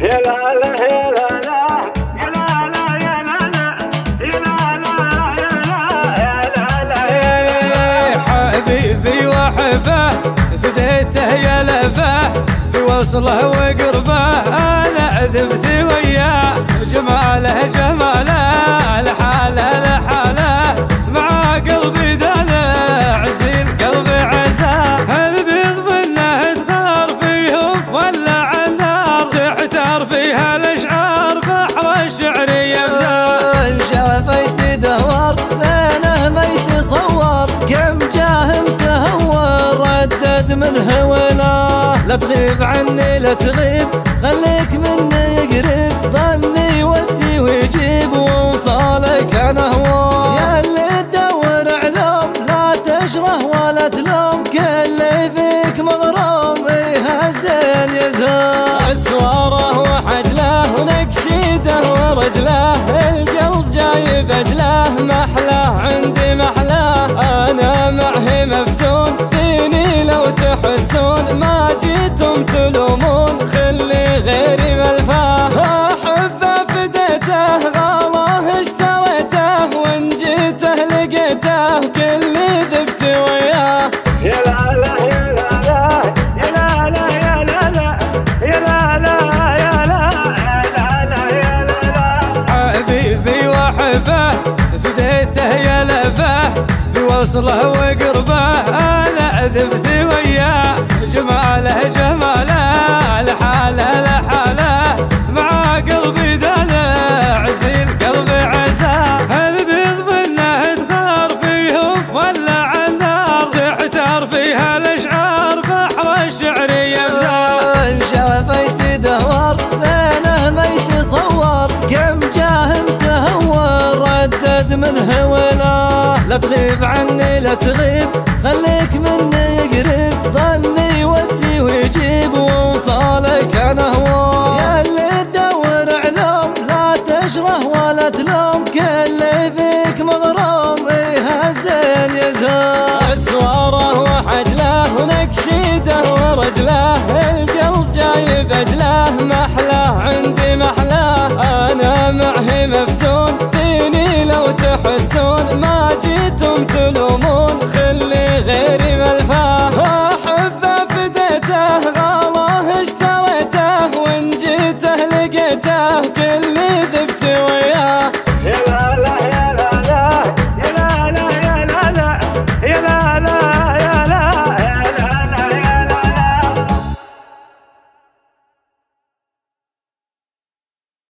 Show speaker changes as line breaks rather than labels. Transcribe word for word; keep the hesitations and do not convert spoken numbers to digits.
يا لا لا يا لا لا يا لا لا يا لا لا يا لا لا يا لا لا يا لا.
حبيبي وحبه فديته يا لفه بوصله وقربه انا عذبت وياه جماله جماله لحاله لحاله مع قلبي دلع عزيل قلبي عزاه هل بيضمنه تغار فيهم ولا عنار تحتار فيها الاشعار بحر الشعر يبدأ
شافي تدور زينه ما يتصور كم جاه متهور ردد منه ولا لا تغيب عني لا تغيب خليك مني قريب ظني ودي ويجيب وصالك انا هو يا اللي تدور علوم لا تشره ولا تلوم كل فيك مغروم ايه الزين يزهر اسواره وحجله ونقشيده ورجله القلب جايب اجله محله عندي محله انا معه مفتون فيني لو تحسون ما جيتم تلومون خلي غيري ملفاه احبه فديته غاله اشتريته وان جيته لقيته كلي ذبت وياه
يا لا لا يا لا لا يا لا لا يا لا لا يا لا لا يا لا يا لا يا لا لا.
حبيبي وحبه فديته يا لفه بوصله وقربه انا عذبت وياه جماله جماله